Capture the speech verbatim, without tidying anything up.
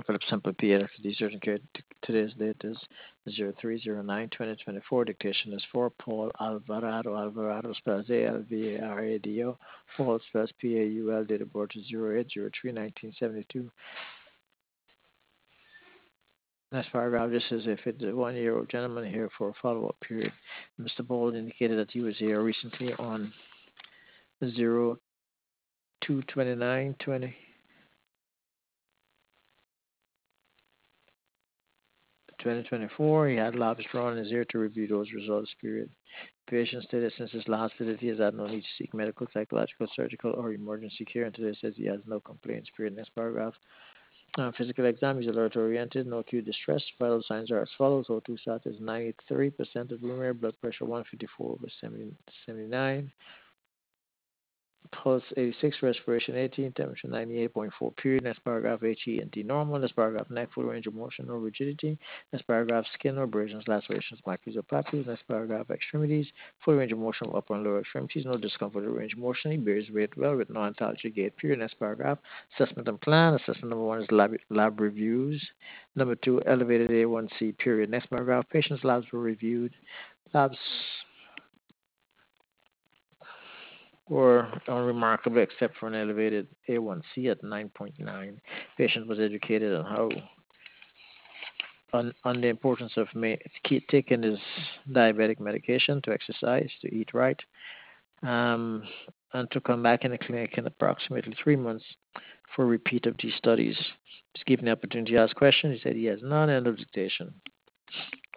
Philip Simple P. Editor. The certain care. Today's date is zero three zero nine twenty twenty-four. Dictation is for Paul Alvarado. Alvarado spells A L V A R A D O. Paul spells P A U L. Date of birth is zero eight zero three nineteen seventy-two. Next paragraph, this is if it's a one-year-old gentleman here for a follow-up period. Mister Bold indicated that he was here recently on zero two twenty-nine twenty. twenty twenty-four, he had labs drawn in his ear to review those results. Period. Patient stated since his last visit, he has had no need to seek medical, psychological, surgical, or emergency care, and today says he has no complaints. Period. Next paragraph. Uh, physical exam is alert oriented, no acute distress. Vital signs are as follows: O two sat is ninety-three percent of room air, blood pressure one fifty-four over seventy-nine. Pulse eighty-six, respiration eighteen, temperature ninety-eight point four. Period. Next paragraph, H E and D normal. Next paragraph, neck, full range of motion, no rigidity. Next paragraph, skin, no abrasions, lacerations, micros, or plaques. Next paragraph, extremities, full range of motion of upper and lower extremities, no discomfort or range of motion. He bears weight well with no antalgic gait. Period. Next paragraph, assessment and plan. Assessment number one is lab, lab reviews. Number two, elevated A one C. Period. Next paragraph, patient's labs were reviewed. Labs were unremarkable except for an elevated A one C at nine point nine. Patient was educated on how on, on the importance of ma- keep taking his diabetic medication, to exercise, to eat right, um, and to come back in the clinic in approximately three months for a repeat of these studies. Just given the opportunity to ask questions, he said he has none. End of dictation.